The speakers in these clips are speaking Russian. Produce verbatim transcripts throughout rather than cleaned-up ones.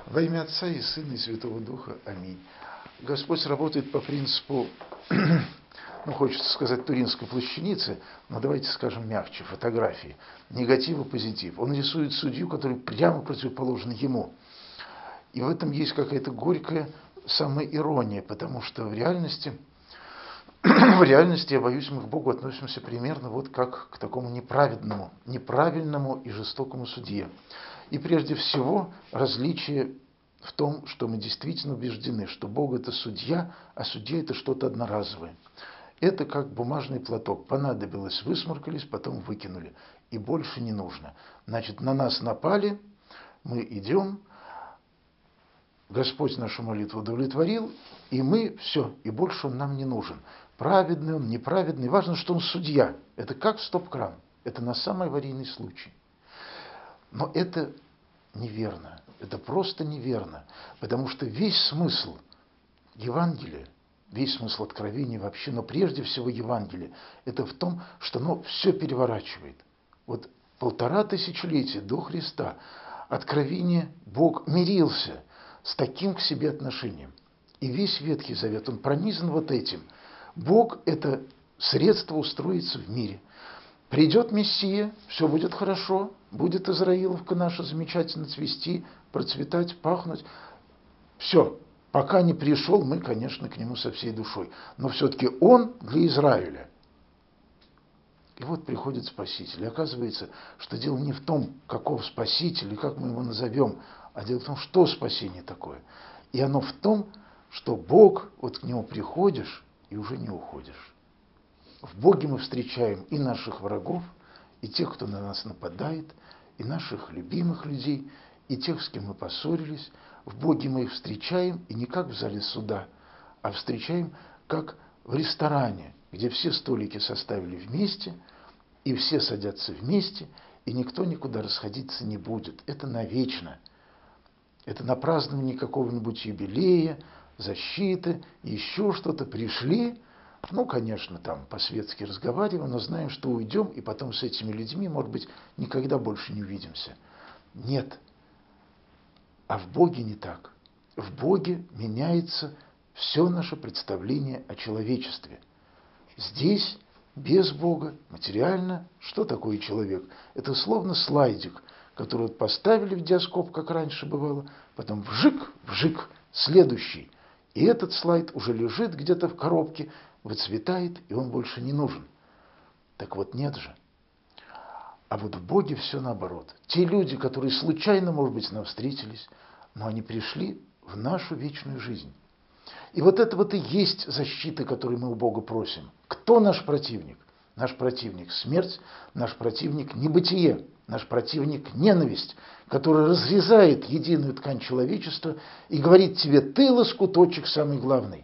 Во имя Отца и Сына и Святого Духа. Аминь. Господь работает по принципу, ну, хочется сказать, туринской плащаницы, но давайте скажем мягче, фотографии. Негатив и позитив. Он рисует судью, который прямо противоположен ему. И в этом есть какая-то горькая самоирония, потому что в реальности, в реальности, я боюсь, мы к Богу относимся примерно вот как к такому неправедному, неправильному и жестокому судье. И прежде всего различие в том, что мы действительно убеждены, что Бог – это судья, а судья – это что-то одноразовое. Это как бумажный платок. Понадобилось, высморкались, потом выкинули. И больше не нужно. Значит, на нас напали, мы идем, Господь нашу молитву удовлетворил, и мы все, и больше Он нам не нужен. Праведный Он, неправедный, важно, что Он судья. Это как стоп-кран. Это на самый аварийный случай. Но это неверно. Это просто неверно. Потому что весь смысл Евангелия, весь смысл откровения вообще, но прежде всего Евангелия, это в том, что оно все переворачивает. Вот полтора тысячелетия до Христа откровение Бог мирился с таким к себе отношением. И весь Ветхий Завет, он пронизан вот этим. Бог – это средство устроиться в мире. Придет Мессия, все будет хорошо, будет Израиловка наша замечательно цвести, процветать, пахнуть. Все, пока не пришел, мы, конечно, к нему со всей душой. Но все-таки он для Израиля. И вот приходит Спаситель. И оказывается, что дело не в том, каков Спаситель и как мы его назовем, а дело в том, что спасение такое. И оно в том, что Бог, вот к нему приходишь и уже не уходишь. В Боге мы встречаем и наших врагов, и тех, кто на нас нападает, и наших любимых людей, и тех, с кем мы поссорились. В Боге мы их встречаем, и не как в зале суда, а встречаем как в ресторане, где все столики составили вместе, и все садятся вместе, и никто никуда расходиться не будет. Это навечно. Это на празднование какого-нибудь юбилея, защиты, еще что-то. Пришли, ну, конечно, там по-светски разговариваем, но знаем, что уйдем, и потом с этими людьми, может быть, никогда больше не увидимся. Нет. А в Боге не так. В Боге меняется все наше представление о человечестве. Здесь, без Бога, материально, что такое человек? Это словно слайдик, который вот поставили в диаскоп, как раньше бывало, потом вжик, вжик, следующий. И этот слайд уже лежит где-то в коробке, выцветает, и он больше не нужен. Так вот нет же. А вот в Боге все наоборот. Те люди, которые случайно, может быть, нам встретились, но они пришли в нашу вечную жизнь. И вот это вот и есть защита, которую мы у Бога просим. Кто наш противник? Наш противник – смерть, наш противник – небытие, наш противник – ненависть, которая разрезает единую ткань человечества и говорит тебе: ты лоскуточек самый главный.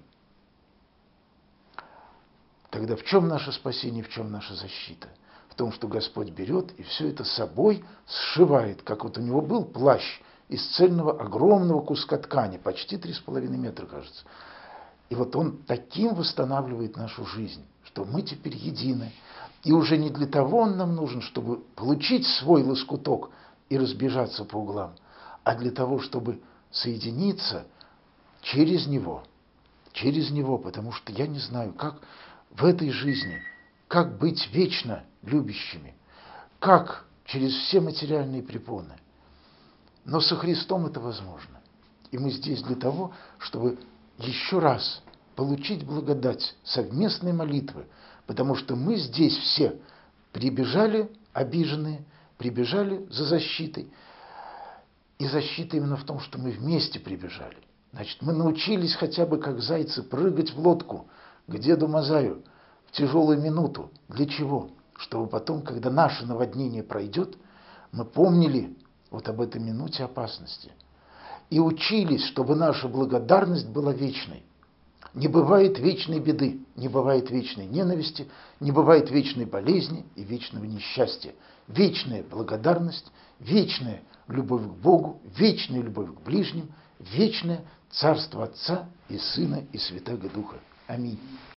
Тогда в чем наше спасение, в чем наша защита? В том, что Господь берет и все это собой сшивает, как вот у него был плащ из цельного огромного куска ткани, почти три с половиной метра, кажется. И вот он таким восстанавливает нашу жизнь, что мы теперь едины. И уже не для того он нам нужен, чтобы получить свой лоскуток и разбежаться по углам, а для того, чтобы соединиться через него. Через него, потому что я не знаю, как в этой жизни, как быть вечно любящими, как через все материальные препоны. Но со Христом это возможно. И мы здесь для того, чтобы еще раз получить благодать совместной молитвы, потому что мы здесь все прибежали обиженные, прибежали за защитой. И защита именно в том, что мы вместе прибежали. Значит, мы научились хотя бы как зайцы прыгать в лодку к деду Мазаю в тяжелую минуту. Для чего? Чтобы потом, когда наше наводнение пройдет, мы помнили вот об этой минуте опасности. И учились, чтобы наша благодарность была вечной. Не бывает вечной беды, не бывает вечной ненависти, не бывает вечной болезни и вечного несчастья. Вечная благодарность, вечная любовь к Богу, вечная любовь к ближним, вечное Царство Отца и Сына и Святаго Духа. Аминь.